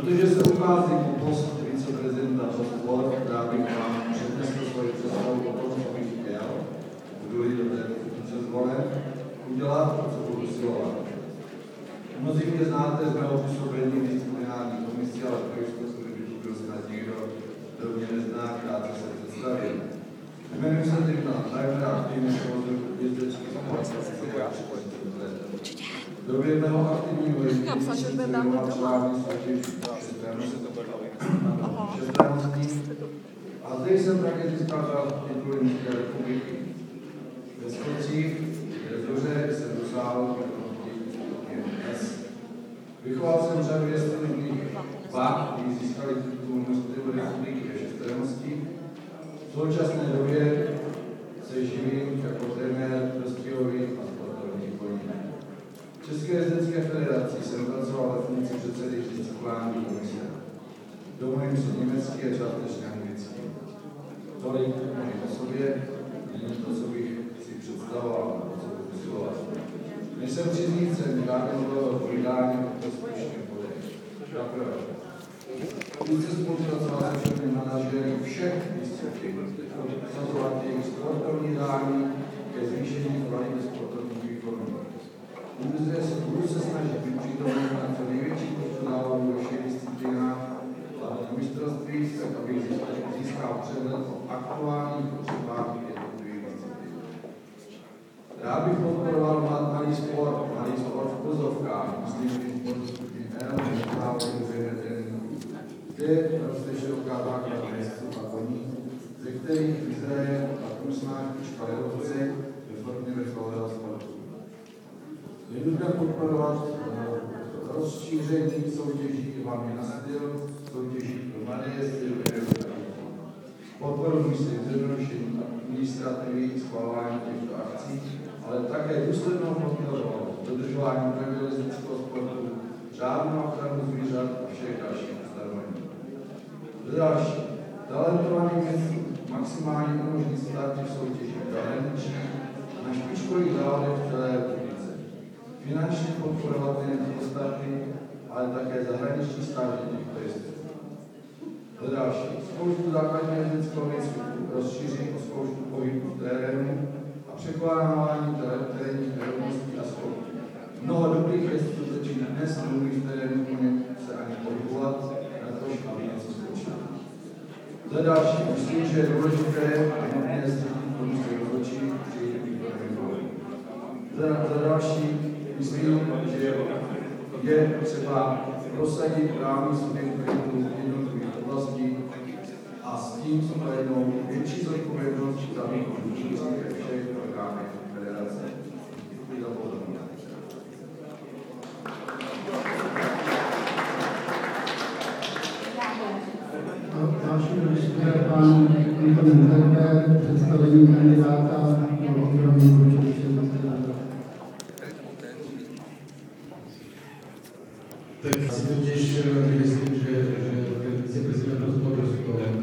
Protože se uchází o post viceprezidenta sport, rád bych vám přednesl svoji představu o tom, co bych chtěl, budu-li do této funkce zvolen, udělat to, co budu silovat. Mnozí mě znáte z mého působení v disciplinární komisi, ale pro jistotu, kdyby byl snad někdo, kdo mě nezná, krátce se představím. Jmenuji se Milan Tajmer a aktivně provozuji jezdecký sport. V době mého aktivního jezdení jsem trénoval články soutěží a zde jsem také získal tituly České republiky. Ve Skocích, ve Zoře jsem dosáhl S. Vychoval jsem řadu jezdných vah, kteří získali titul mistrovství republiky ve šestrémosti. V současné době se živím jako trenér rozstřelových a sportovních koní. V České jezdecké federaci jsem pracoval ve funkci předsedy disciplinární komise. Domluvím se německy a částečně anglicky. Tolik mojej osobě, není to, co bych si představoval, nebo co bych usiloval. Nejsem příznivcem žádného povídání o prospěšném bodech. Za prvé. Více spolupracoval se všemi manažery všech disciplín, prosazovat jejich sportovní dání ke zvýšení kvality sportovních výkonů. Budu se snažit být přítomný na co největší počtu závodů ve všech disciplínách a na mistrovství, tak abych získal přehled o aktuálních potřebách jednotlivých disciplín. Rád bych podporoval malý sport v pozovkách, myslím, že sportu skupiny L, kde roste široká základna jezdců a koní, ze kterých vyzraje a průsná špička ledovce ve formě vrcholového sportu. Je nutné podporovat rozšíření soutěží hlavně na styl, soutěží pro mladé jezdce, podporu myslím zjednodušení administrativy, schvalování těchto akcí, ale také důslednou kontrolu, dodržování pravidel jezdeckého sportu, řádnou ochranu zvířat a všech dalších ustanovení. Za další, talentovaným jezdcům maximálně umožnit starty v soutěži v zahraničí na špičkových závodech v celé republice. Finančně podporovat nejen ostatní, ale také zahraniční státy těchto jezdců. Za další, zkoušku základního jezdeckého výcviku rozšířit o zkoušku pohybu v terénu a překonávání terénních nerovností a skoků. Mnoho dobrých jezdců totiž dnes neumí v terénu se ani pohybovat, na tož, aby něco zkoušel. Za další, myslím, že je důležité a nutné zřídit komisi rozhodčí při výkonném boji. Za další, myslím, že je třeba prosadit právní subjektivitu jednotlivých oblastí a s tím spojenou větší zodpovědnost za výkon činnosti ve všech orgánech federace. Děkuji za pozornost. Další je pan Antonín Tajmer, představení kandidáta do opravdu učiliště. Tak totiž